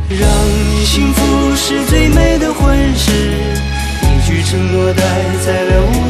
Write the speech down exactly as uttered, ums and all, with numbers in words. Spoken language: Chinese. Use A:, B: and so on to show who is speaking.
A: 让你幸福是最美的婚事，一句承诺戴在了无